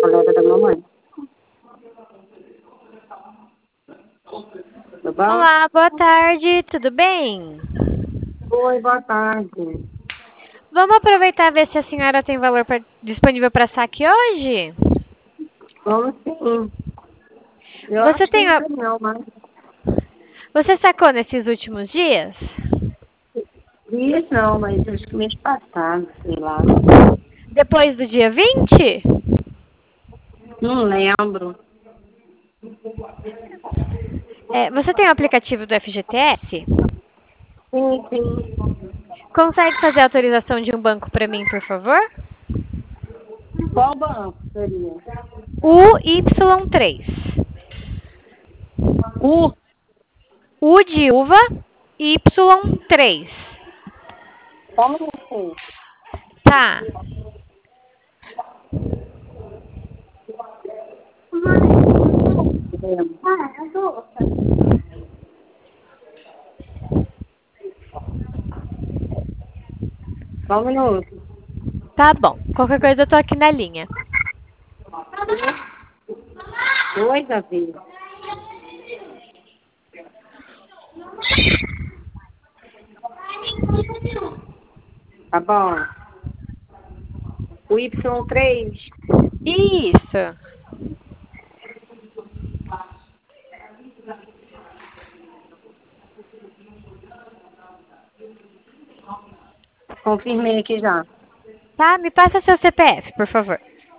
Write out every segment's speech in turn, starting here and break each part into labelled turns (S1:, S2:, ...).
S1: colega da mamãe. Tudo bom?
S2: Olá, boa tarde, tudo bem?
S1: Oi, boa tarde.
S2: Vamos aproveitar e ver se a senhora tem valor disponível para saque hoje?
S1: Vamos sim. Eu
S2: Você
S1: acho que
S2: tem,
S1: não tem não, mas...
S2: você sacou nesses últimos dias?
S1: Dias não, mas acho que mês passado, sei lá.
S2: Depois do dia 20?
S1: Não lembro.
S2: Você tem o aplicativo do FGTS?
S1: Sim, sim.
S2: Consegue fazer a autorização de um banco para mim, por favor?
S1: Qual banco seria?
S2: UY3.
S1: U.
S2: U de uva, Y3.
S1: Como não sei?
S2: Tá.
S1: Só um minuto.
S2: Tá bom. Qualquer coisa eu tô aqui na linha.
S1: Oi, Davi. Tá bom. O Y3.
S2: Isso.
S1: Confirmei aqui já.
S2: Tá? Me passa seu CPF, por favor.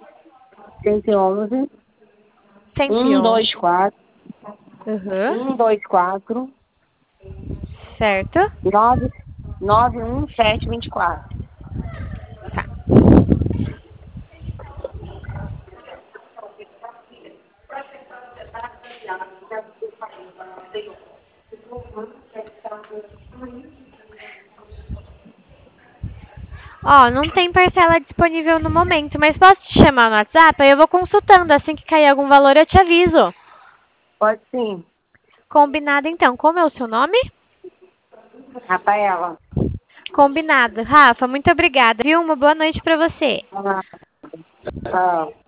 S1: 111
S2: 111.
S1: 124
S2: Uhum.
S1: 124
S2: Certo?
S1: 91724.
S2: Tá. Ó, não tem parcela disponível no momento, mas posso te chamar no WhatsApp? Aí eu vou consultando. Assim que cair algum valor, eu te aviso.
S1: Pode sim.
S2: Combinado, então. Como é o seu nome?
S1: Rafaela.
S2: Combinado. Rafa, muito obrigada. Viu? Uma boa noite pra você.
S1: Tchau.